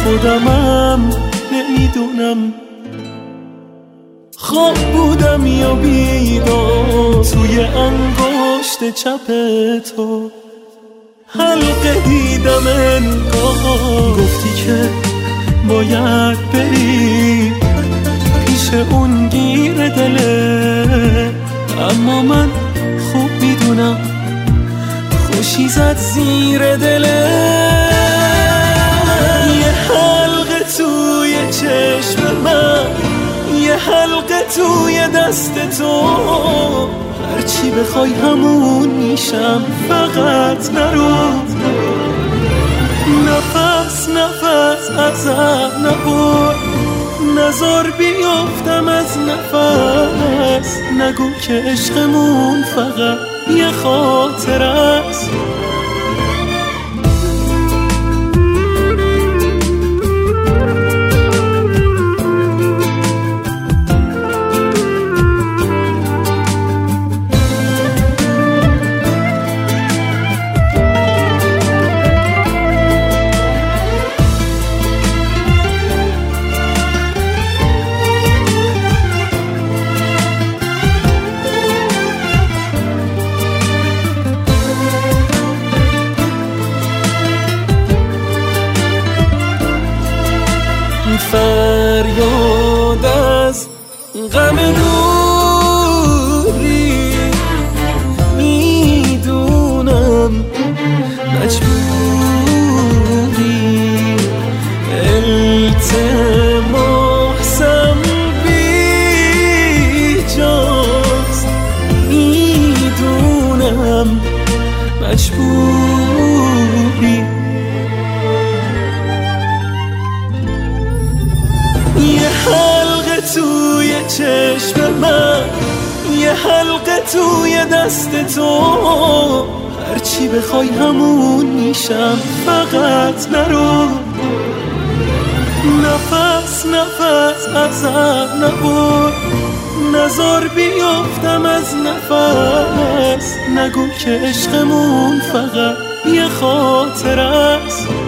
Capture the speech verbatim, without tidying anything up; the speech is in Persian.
خودمم نمیدونم خواب بودم یا بیدار توی انگشت چپ تو حلقه دیدم انگار گفتی که باید بری پیش اون گیر دله اما من خوب میدونم خوشی زد زیر دله یه حلقه توی چشم من یه حلقه توی دست تو هرچی بخوای همون میشم فقط نرو نفس نفس ازم نبر نزار بیافتم از نفس نگو که عشقمون فقط یه خاطر است فریاد از غم دوری میدونم مجبوری التماسم بیجاست میدونم مجبوری یه حلقه توی چشم من یه حلقه توی دست تو هرچی بخوای همون میشم فقط نرو نفس نفس ازم نبر نزار بیافتم از نفس نگو که عشقمون فقط یه خاطر است